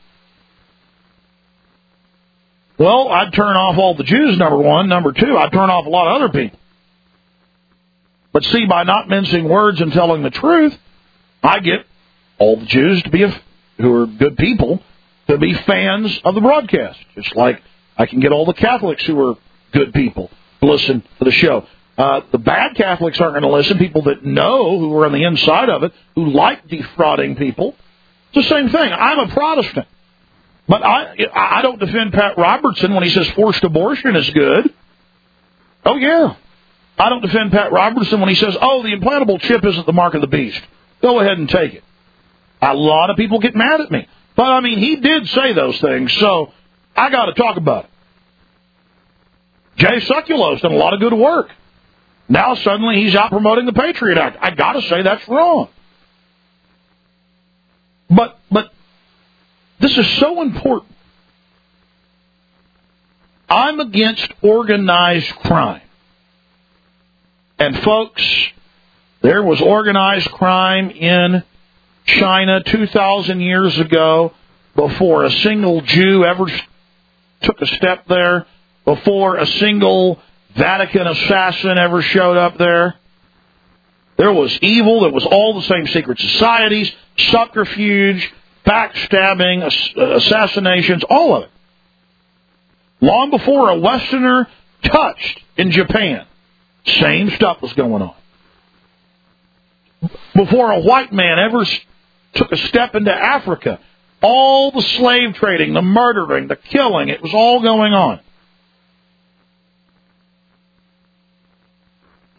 [SPEAKER 2] Well, I'd turn off all the Jews, number one. Number two, I'd turn off a lot of other people. But see, by not mincing words and telling the truth, I get all the Jews who are good people to be fans of the broadcast. Just like I can get all the Catholics who are good people to listen to the show. The bad Catholics aren't going to listen. People that know, who are on the inside of it, who like defrauding people. It's the same thing. I'm a Protestant. But I don't defend Pat Robertson when he says forced abortion is good. Oh, yeah. I don't defend Pat Robertson when he says, the implantable chip isn't the mark of the beast. Go ahead and take it. A lot of people get mad at me. But, he did say those things, so I got to talk about it. Jay Sekulo's done a lot of good work. Now suddenly he's out promoting the Patriot Act. I got to say that's wrong. But this is so important. I'm against organized crime. And folks, there was organized crime in China 2,000 years ago before a single Jew ever took a step there, before a single Vatican assassin ever showed up there. There was evil. There was all the same secret societies, subterfuge, backstabbing, assassinations, all of it. Long before a Westerner touched in Japan, same stuff was going on. Before a white man ever took a step into Africa, all the slave trading, the murdering, the killing, it was all going on.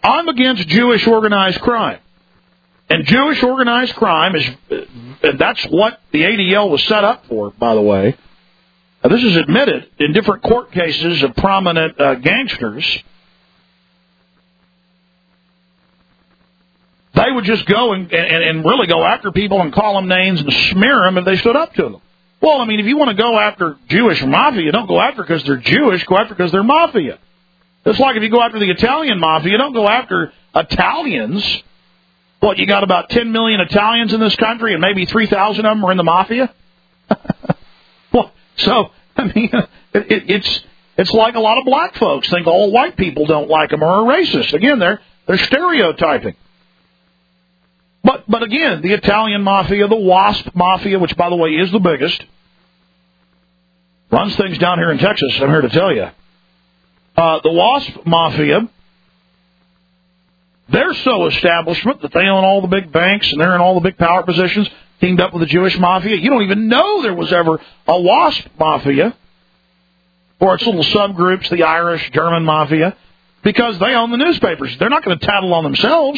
[SPEAKER 2] I'm against Jewish organized crime. And Jewish organized crime is, that's what the ADL was set up for, by the way. Now, this is admitted in different court cases of prominent gangsters. They would just go and really go after people and call them names and smear them if they stood up to them. Well, I mean, if you want to go after Jewish mafia, don't go after because they're Jewish, go after because they're mafia. It's like if you go after the Italian mafia, don't go after Italians. What, you got about 10 million Italians in this country and maybe 3,000 of them are in the mafia? Well, so, I mean, it's like a lot of black folks think all white people don't like them or are racist. Again, they're stereotyping. But again, the Italian mafia, the WASP mafia, which, by the way, is the biggest, runs things down here in Texas, I'm here to tell you. The WASP mafia, they're so establishment that they own all the big banks and they're in all the big power positions, teamed up with the Jewish mafia. You don't even know there was ever a WASP mafia, or its little subgroups, the Irish, German mafia, because they own the newspapers. They're not going to tattle on themselves.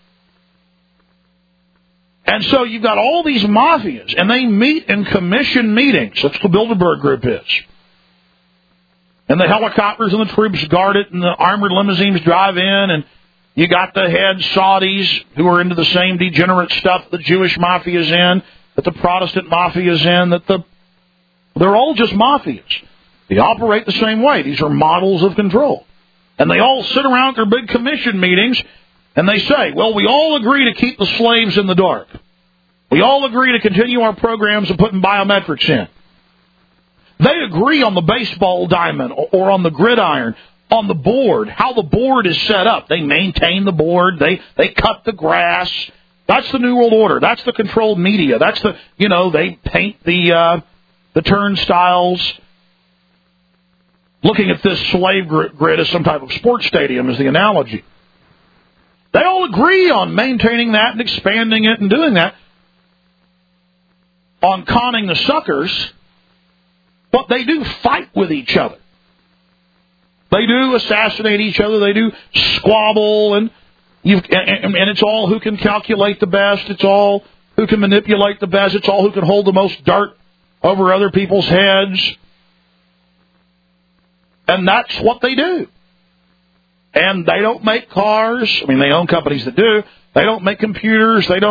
[SPEAKER 2] And so you've got all these mafias, and they meet in commission meetings. That's what the Bilderberg Group is. And the helicopters and the troops guard it, and the armored limousines drive in, and you got the head Saudis who are into the same degenerate stuff the Jewish mafia is in, that the Protestant mafia is in, they're all just mafias. They operate the same way. These are models of control. And they all sit around at their big commission meetings, and they say, well, we all agree to keep the slaves in the dark. We all agree to continue our programs of putting biometrics in. They agree on the baseball diamond or on the gridiron, on the board, how the board is set up. They maintain the board. They cut the grass. That's the New World Order. That's the controlled media. That's they paint the turnstiles. Looking at this slave grid as some type of sports stadium is the analogy. They all agree on maintaining that and expanding it and doing that, on conning the suckers, but they do fight with each other. They do assassinate each other. They do squabble, and it's all who can calculate the best. It's all who can manipulate the best. It's all who can hold the most dirt over other people's heads. And that's what they do. And they don't make cars. I mean, they own companies that do. They don't make computers. They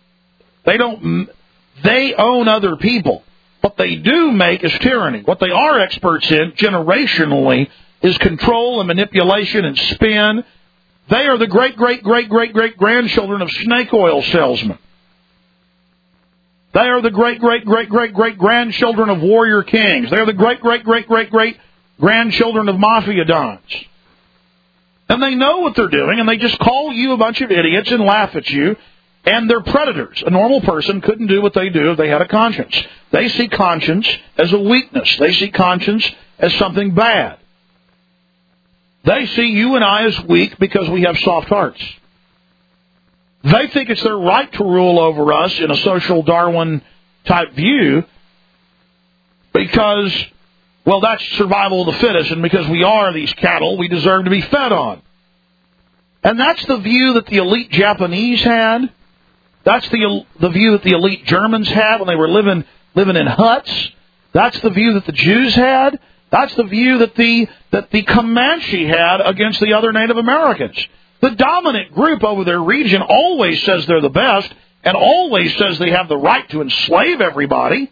[SPEAKER 2] own other people. What they do make is tyranny. What they are experts in, generationally, is control and manipulation and spin. They are the great-great-great-great-great-grandchildren of snake oil salesmen. They are the great-great-great-great-great-grandchildren of warrior kings. They are the great-great-great-great-great-grandchildren of mafia dons. And they know what they're doing, and they just call you a bunch of idiots and laugh at you, and they're predators. A normal person couldn't do what they do if they had a conscience. They see conscience as a weakness. They see conscience as something bad. They see you and I as weak because we have soft hearts. They think it's their right to rule over us in a social Darwin-type view because, well, that's survival of the fittest, and because we are these cattle, we deserve to be fed on. And that's the view that the elite Japanese had. That's the view that the elite Germans had when they were living in huts. That's the view that the Jews had. That's the view that the Comanche had against the other Native Americans. The dominant group over their region always says they're the best and always says they have the right to enslave everybody.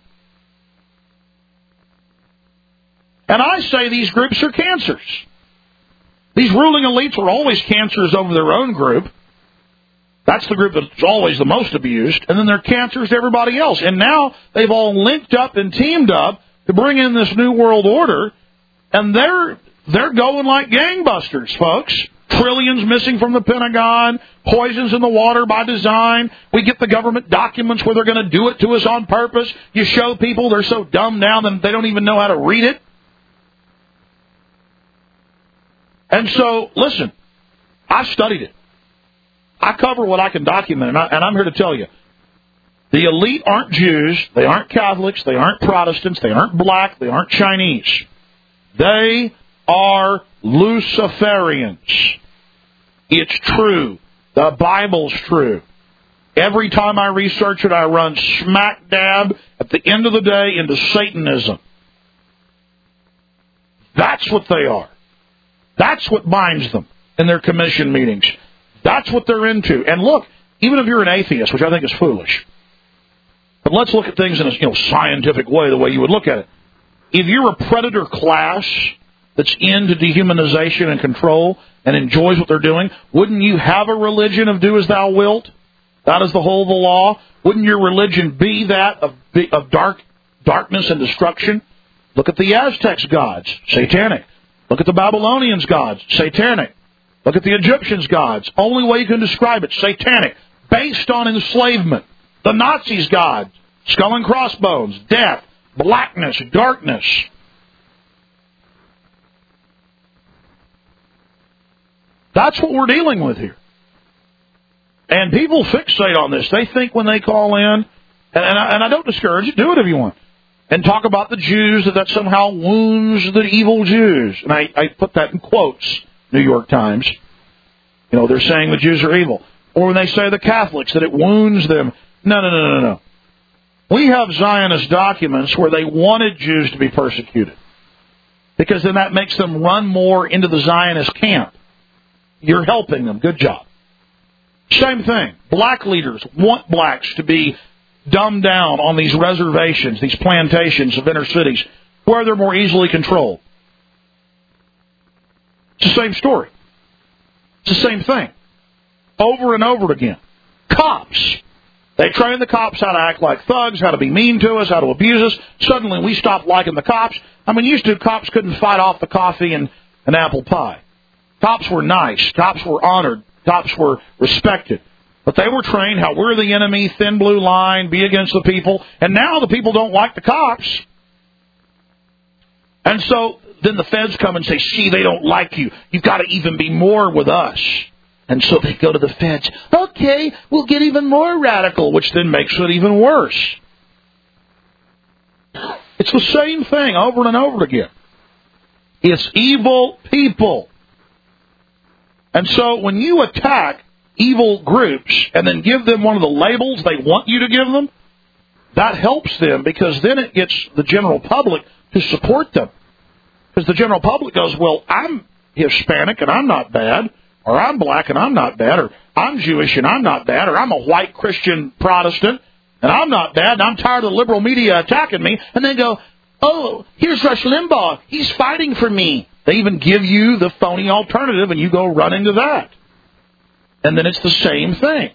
[SPEAKER 2] And I say these groups are cancers. These ruling elites are always cancers over their own group. That's the group that's always the most abused. And then they're cancers to everybody else. And now they've all linked up and teamed up to bring in this New World Order. And they're going like gangbusters, folks. Trillions missing from the Pentagon. Poisons in the water by design. We get the government documents where they're going to do it to us on purpose. You show people they're so dumb now that they don't even know how to read it. And so, listen, I studied it. I cover what I can document, and I'm here to tell you. The elite aren't Jews, they aren't Catholics, they aren't Protestants, they aren't black, they aren't Chinese. They are Luciferians. It's true. The Bible's true. Every time I research it, I run smack dab at the end of the day into Satanism. That's what they are. That's what binds them in their commission meetings. That's what they're into. And look, even if you're an atheist, which I think is foolish, but let's look at things in a scientific way, the way you would look at it. If you're a predator class that's into dehumanization and control and enjoys what they're doing, wouldn't you have a religion of do as thou wilt? That is the whole of the law. Wouldn't your religion be that of darkness and destruction? Look at the Aztecs' gods, satanic. Look at the Babylonians' gods, satanic. Look at the Egyptians' gods. Only way you can describe it, satanic. Based on enslavement. The Nazis' gods, skull and crossbones, death, blackness, darkness. That's what we're dealing with here. And people fixate on this. They think when they call in, and I don't discourage it, do it if you want, and talk about the Jews, that somehow wounds the evil Jews. And I put that in quotes, New York Times. They're saying the Jews are evil. Or when they say the Catholics, that it wounds them. No. We have Zionist documents where they wanted Jews to be persecuted, because then that makes them run more into the Zionist camp. You're helping them. Good job. Same thing. Black leaders want blacks to be dumbed down on these reservations, these plantations of inner cities, where they're more easily controlled. It's the same story. It's the same thing. Over and over again. Cops. They train the cops how to act like thugs, how to be mean to us, how to abuse us. Suddenly we stop liking the cops. Used to, cops couldn't fight off the coffee and an apple pie. Cops were nice. Cops were honored. Cops were respected. But they were trained how we're the enemy, thin blue line, be against the people. And now the people don't like the cops. And so then the feds come and say, see, they don't like you. You've got to even be more with us. And so they go to the feds. Okay, we'll get even more radical, which then makes it even worse. It's the same thing over and over again. It's evil people. And so when you attack evil groups and then give them one of the labels they want you to give them, that helps them, because then it gets the general public to support them. Because the general public goes, well, I'm Hispanic and I'm not bad, or I'm black and I'm not bad, or I'm Jewish and I'm not bad, or I'm a white Christian Protestant and I'm not bad, and I'm tired of the liberal media attacking me. And they go, oh, here's Rush Limbaugh. He's fighting for me. They even give you the phony alternative, and you go run into that. And then it's the same thing.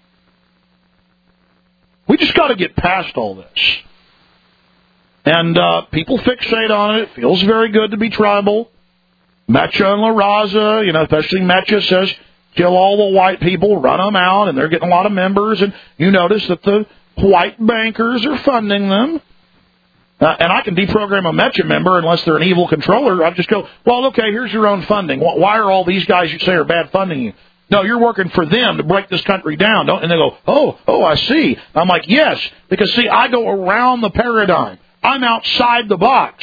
[SPEAKER 2] We just got to get past all this. And people fixate on it. It feels very good to be tribal. Mecha and La Raza, especially Mecha says, kill all the white people, run them out, and they're getting a lot of members. And you notice that the white bankers are funding them. And I can deprogram a Mecha member unless they're an evil controller. I just go, well, okay, here's your own funding. Why are all these guys you say are bad funding you? No, you're working for them to break this country down. And they go, oh, I see. I'm like, yes, because, see, I go around the paradigm. I'm outside the box.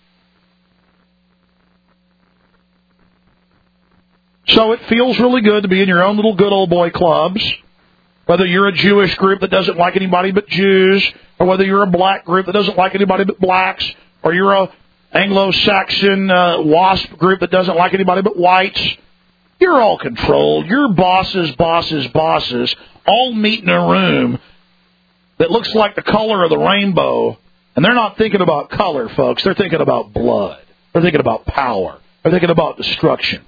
[SPEAKER 2] So it feels really good to be in your own little good old boy clubs, whether you're a Jewish group that doesn't like anybody but Jews, or whether you're a black group that doesn't like anybody but blacks, or you're a Anglo-Saxon WASP group that doesn't like anybody but whites. You're all controlled. Your bosses, all meet in a room that looks like the color of the rainbow, and they're not thinking about color, folks. They're thinking about blood. They're thinking about power. They're thinking about destruction.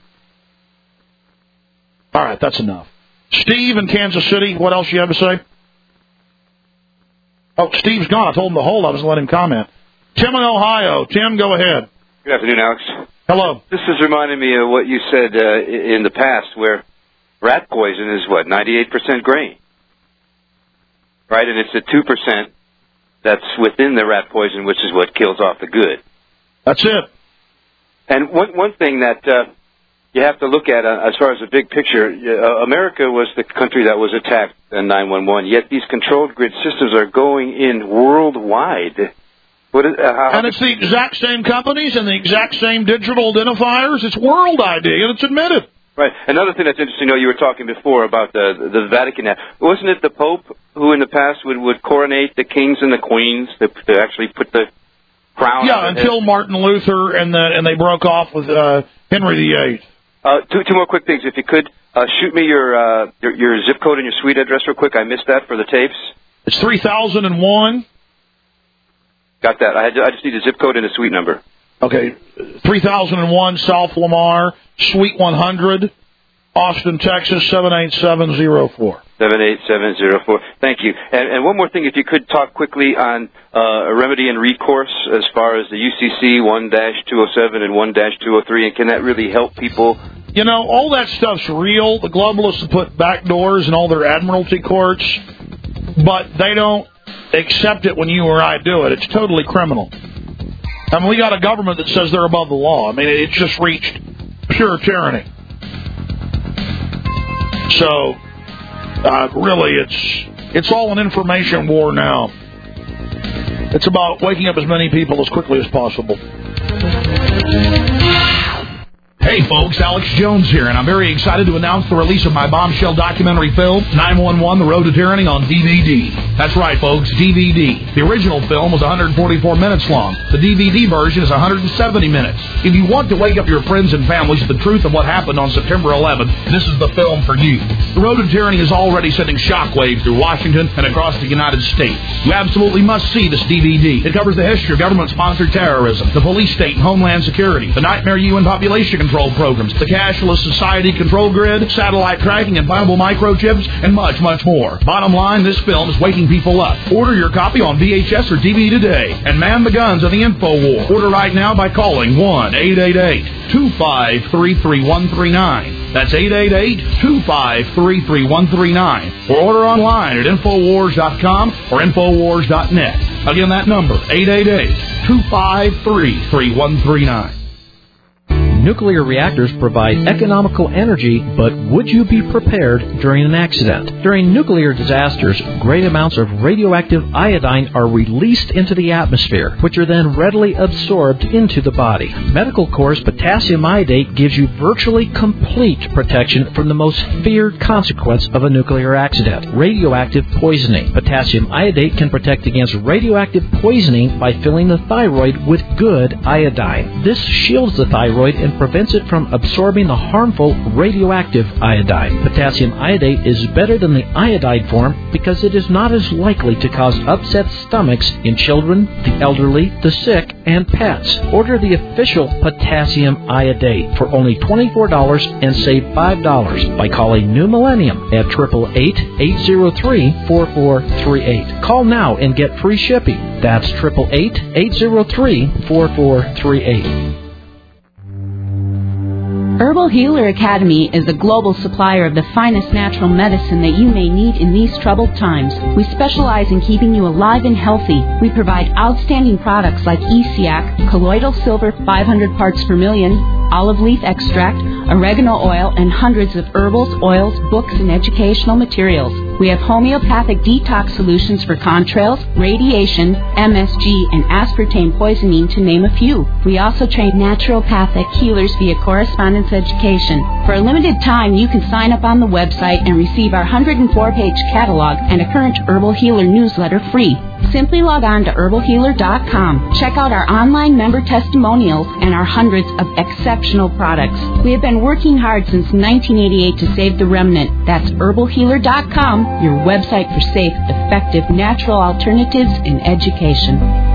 [SPEAKER 2] All right, that's enough. Steve in Kansas City, what else you have to say? Oh, Steve's gone. I told him to hold. I was letting him comment. Tim in Ohio. Tim, go ahead.
[SPEAKER 20] Good afternoon, Alex.
[SPEAKER 2] Hello.
[SPEAKER 20] This is reminding me of what you said in the past, where rat poison is, 98% grain. Right? And it's the 2% that's within the rat poison, which is what kills off the good.
[SPEAKER 2] That's it.
[SPEAKER 20] And one thing that you have to look at as far as the big picture, America was the country that was attacked in 9/11, yet these controlled grid systems are going in worldwide.
[SPEAKER 2] And it's the exact same companies and the exact same digital identifiers. It's World ID, and it's admitted.
[SPEAKER 20] Right. Another thing that's interesting, you were talking before about the Vatican. Wasn't it the Pope who in the past would coronate the kings and the queens to actually put the crown?
[SPEAKER 2] Yeah, until Martin Luther, and they broke off with Henry VIII.
[SPEAKER 20] Two more quick things, if you could. Shoot me your zip code and your suite address real quick. I missed that for the tapes.
[SPEAKER 2] It's 3001.
[SPEAKER 20] Got that. I just need a zip code and a suite number.
[SPEAKER 2] Okay, 3001 South Lamar, Suite 100, Austin, Texas, 78704.
[SPEAKER 20] 78704. Thank you. And one more thing, if you could talk quickly on a remedy and recourse as far as the UCC 1-207 and 1-203, and can that really help people?
[SPEAKER 2] All that stuff's real. The globalists have put backdoors in all their admiralty courts, but they don't accept it when you or I do it. It's totally criminal. I mean, we got a government that says they're above the law. I mean, it's just reached pure tyranny. So, really, it's all an information war now. It's about waking up as many people as quickly as possible.
[SPEAKER 21] Hey folks, Alex Jones here, and I'm very excited to announce the release of my bombshell documentary film, 911: The Road to Tyranny, on DVD. That's right, folks, DVD. The original film was 144 minutes long. The DVD version is 170 minutes. If you want to wake up your friends and families to the truth of what happened on September 11th, this is the film for you. The Road to Tyranny is already sending shockwaves through Washington and across the United States. You absolutely must see this DVD. It covers the history of government-sponsored terrorism, the police state and homeland security, the nightmare UN population control programs, the cashless society control grid, satellite tracking and viable microchips, and much, much more. Bottom line, this film is waking people up. Order your copy on VHS or DVD today and man the guns of the info war. Order right now by calling 1-888-253-3139. That's 888-253-3139. Or order online at Infowars.com or Infowars.net. Again, that number, 888-253-3139.
[SPEAKER 22] Nuclear reactors provide economical energy, but would you be prepared during an accident? During nuclear disasters, great amounts of radioactive iodine are released into the atmosphere, which are then readily absorbed into the body. Medical Corps' potassium iodate gives you virtually complete protection from the most feared consequence of a nuclear accident, radioactive poisoning. Potassium iodate can protect against radioactive poisoning by filling the thyroid with good iodine. This shields the thyroid and prevents it from absorbing the harmful radioactive iodine. Potassium iodate is better than the iodide form because it is not as likely to cause upset stomachs in children, the elderly, the sick, and pets. Order the official potassium iodate for only $24 and save $5 by calling New Millennium at 888-803-4438. Call now and get free shipping. That's 888-803-4438.
[SPEAKER 23] Herbal Healer Academy is a global supplier of the finest natural medicine that you may need in these troubled times. We specialize in keeping you alive and healthy. We provide outstanding products like ESIAC, colloidal silver 500 parts per million, olive leaf extract, oregano oil, and hundreds of herbals, oils, books, and educational materials. We have homeopathic detox solutions for contrails, radiation, MSG, and aspartame poisoning, to name a few. We also train naturopathic healers via correspondence education. For a limited time, you can sign up on the website and receive our 104-page catalog and a current Herbal Healer newsletter free. Simply log on to herbalhealer.com. Check out our online member testimonials and our hundreds of exceptional products. We have been working hard since 1988 to save the remnant. That's herbalhealer.com, your website for safe, effective, natural alternatives in education.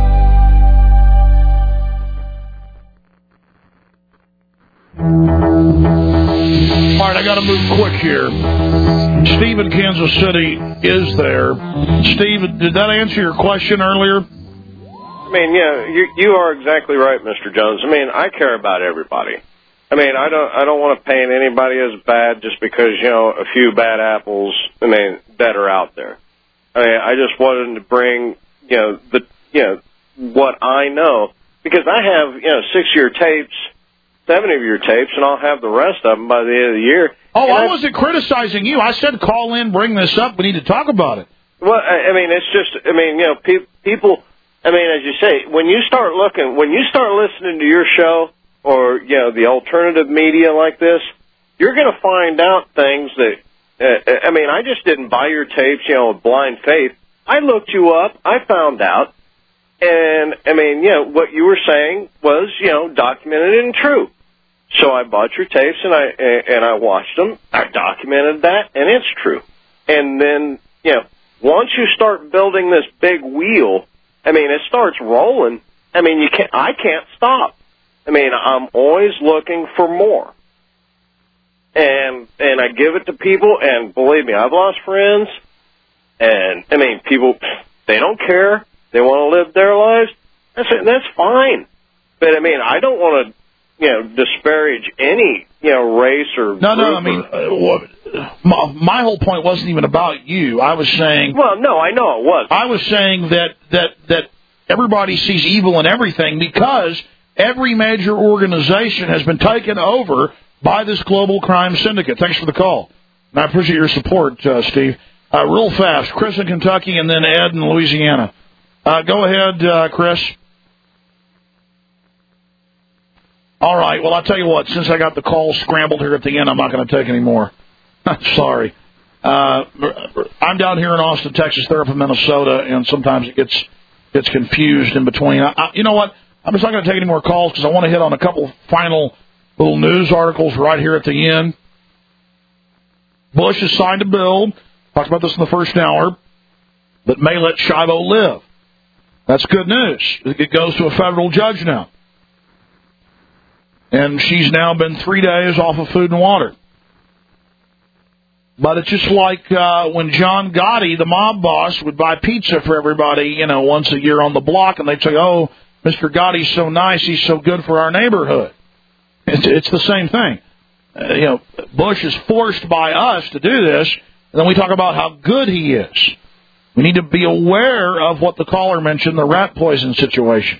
[SPEAKER 2] All right, I got to move quick here. Steve in Kansas City is there. Steve, did that answer your question earlier?
[SPEAKER 17] I mean, yeah, you are exactly right, Mr. Jones. I mean, I care about everybody. I mean, I don't want to paint anybody as bad just because, a few bad apples, that are out there. I mean, I just wanted to bring, what I know, because I have, 6-year tapes, 7 of your tapes, and I'll have the rest of them by the end of the year.
[SPEAKER 2] Oh, I wasn't criticizing you. I said call in, bring this up. We need to talk about it.
[SPEAKER 17] Well, I mean, it's just, people, as you say, when you start listening to your show or, the alternative media like this, you're going to find out things that, I mean, I just didn't buy your tapes, with blind faith. I looked you up. I found out. And, I mean, what you were saying was, documented and true. So I bought your tapes and I watched them. I documented that, and it's true. And then, once you start building this big wheel, I mean, it starts rolling. I mean, I can't stop. I mean, I'm always looking for more. And I give it to people, and believe me, I've lost friends. And, I mean, people, they don't care. They want to live their lives. That's fine. But, I mean, I don't want to, disparage any, race or
[SPEAKER 2] No, I mean, my whole point wasn't even about you. I was saying...
[SPEAKER 17] Well, no, I know it was.
[SPEAKER 2] I was saying that everybody sees evil in everything because every major organization has been taken over by this global crime syndicate. Thanks for the call. And I appreciate your support, Steve. Real fast, Chris in Kentucky and then Ed in Louisiana. Go ahead, Chris. All right, well, I'll tell you what, since I got the call scrambled here at the end, I'm not going to take any more. Sorry. I'm down here in Austin, Texas. They're up in Minnesota, and sometimes it gets confused in between. You know what? I'm just not going to take any more calls because I want to hit on a couple final little news articles right here at the end. Bush has signed a bill, talked about this in the first hour, that may let Shiloh live. That's good news. It goes to a federal judge now. And she's now been 3 days off of food and water. But it's just like when John Gotti, the mob boss, would buy pizza for everybody, once a year on the block, and they'd say, oh, Mr. Gotti's so nice, he's so good for our neighborhood. It's the same thing. Bush is forced by us to do this, and then we talk about how good he is. We need to be aware of what the caller mentioned, the rat poison situation.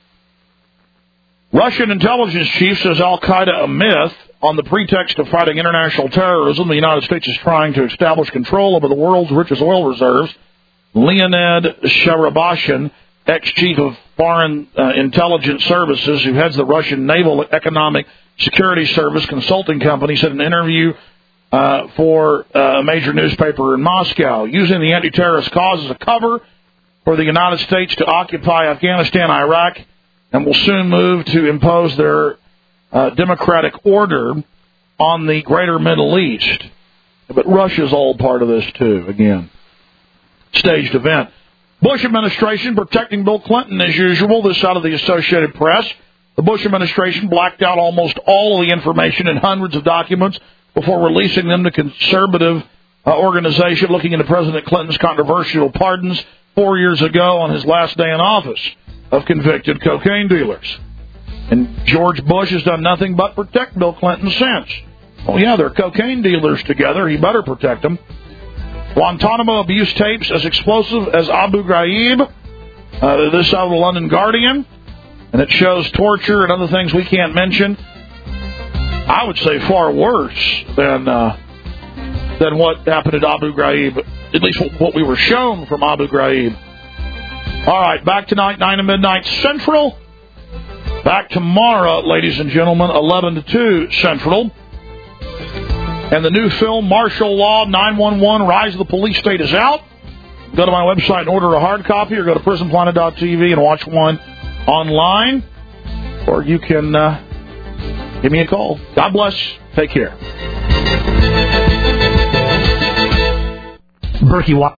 [SPEAKER 2] Russian intelligence chief says al-Qaeda a myth. On the pretext of fighting international terrorism, the United States is trying to establish control over the world's richest oil reserves. Leonid Sharabashian, ex-chief of Foreign Intelligence Services, who heads the Russian Naval Economic Security Service consulting company, said in an interview for a major newspaper in Moscow, using the anti-terrorist cause as a cover for the United States to occupy Afghanistan, Iraq, and will soon move to impose their democratic order on the greater Middle East. But Russia's all part of this, too, again. Staged event. Bush administration protecting Bill Clinton as usual, this out of the Associated Press. The Bush administration blacked out almost all of the information in hundreds of documents before releasing them to conservative organization looking into President Clinton's controversial pardons 4 years ago on his last day in office of convicted cocaine dealers. And George Bush has done nothing but protect Bill Clinton since. Oh, yeah, they're cocaine dealers together. He better protect them. Guantanamo abuse tapes as explosive as Abu Ghraib. This out of the London Guardian. And it shows torture and other things we can't mention. I would say far worse than what happened at Abu Ghraib, at least what we were shown from Abu Ghraib. All right, back tonight, 9 to midnight Central. Back tomorrow, ladies and gentlemen, 11 to 2 Central. And the new film, Martial Law 911, Rise of the Police State, is out. Go to my website and order a hard copy, or go to prisonplanet.tv and watch one online. Or you can give me a call. God bless. Take care.
[SPEAKER 19] Berkey